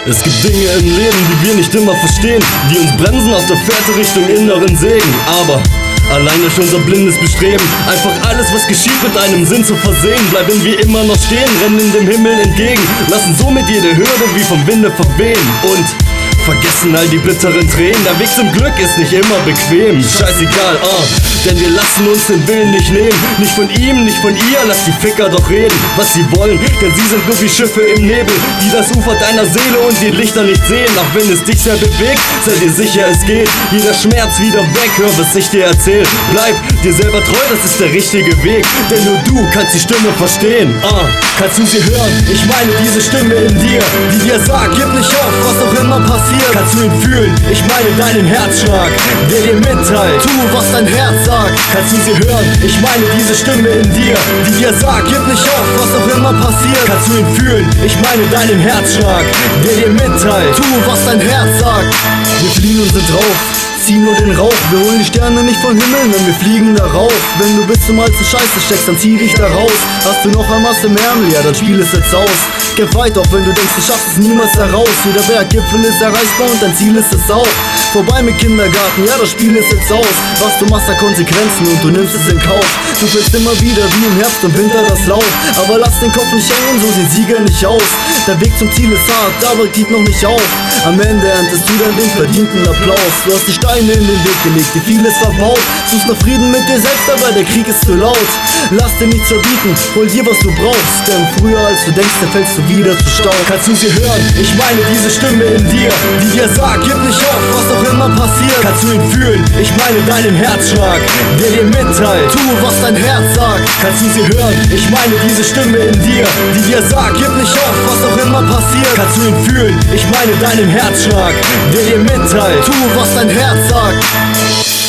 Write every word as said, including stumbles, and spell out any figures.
Es gibt Dinge im Leben, die wir nicht immer verstehen, die uns bremsen auf der Fährte Richtung inneren Segen. Aber allein durch unser blindes Bestreben, einfach alles, was geschieht, mit einem Sinn zu versehen, bleiben wir immer noch stehen, rennen in dem Himmel entgegen, lassen somit jede Hürde wie vom Winde verwehen und vergessen all die bitteren Tränen. Der Weg zum Glück ist nicht immer bequem. Scheißegal, ah, denn wir lassen uns den Willen nicht nehmen. Nicht von ihm, nicht von ihr, lass die Ficker doch reden, was sie wollen, denn sie sind nur wie Schiffe im Nebel, die das Ufer deiner Seele und die Lichter nicht sehen. Auch wenn es dich sehr bewegt, sei dir sicher, es geht jeder Schmerz wieder weg. Hör, was ich dir erzähl, bleib dir selber treu, das ist der richtige Weg, denn nur du kannst die Stimme verstehen. Ah, kannst du sie hören? Ich meine diese Stimme in dir, die dir sagt, gib nicht auf, was auch immer passiert. Kannst du ihn fühlen? Ich meine deinen Herzschlag, der dir mitteilt, tu, was dein Herz sagt. Kannst du sie hören? Ich meine diese Stimme in dir, die dir sagt, gib nicht auf, was auch immer passiert. Kannst du ihn fühlen? Ich meine deinen Herzschlag, der dir mitteilt, tu, was dein Herz sagt. Wir fliehen und sind drauf, zieh nur den Rauch. Wir holen die Sterne nicht vom Himmel, denn wir fliegen darauf. Wenn du bis zum Hals in Scheiße steckst, dann zieh dich da raus. Hast du noch ein Masse im Ärmel, ja, dann spiel es jetzt aus. Kämpf weiter, auch wenn du denkst, du schaffst es niemals heraus. Jeder Berggipfel ist erreichbar und dein Ziel ist es auch. Vorbei mit Kindergarten, ja, das Spiel ist jetzt aus. Was du machst, hat Konsequenzen und du nimmst es in Kauf. Du fällst immer wieder wie im Herbst und Winter das Laub. Aber lass den Kopf nicht hängen, so sehen Sieger nicht aus. Der Weg zum Ziel ist hart, aber geht noch nicht auf. Am Ende erntest du dann den verdienten Applaus. Du hast die Steine in den Weg gelegt, dir vieles verbaut. Suchst nach Frieden mit dir selbst, aber der Krieg ist zu laut. Lass dir nichts verbieten, hol dir was du brauchst, denn früher als du denkst, dann fällst du wieder zu Staub. Kannst du sie hören? Ich meine diese Stimme in dir, die dir sagt, gib nicht auf, was auch immer passiert. Kannst du ihn fühlen? Ich meine deinen Herzschlag, der dir mitteilt, tu, was dein Herz sagt. Kannst du sie hören? Ich meine diese Stimme in dir, die dir sagt, gib nicht auf, was auch immer passiert. Kannst du ihn fühlen? Ich meine deinen Herzschlag, der dir mitteilt, tu, was dein Herz sagt.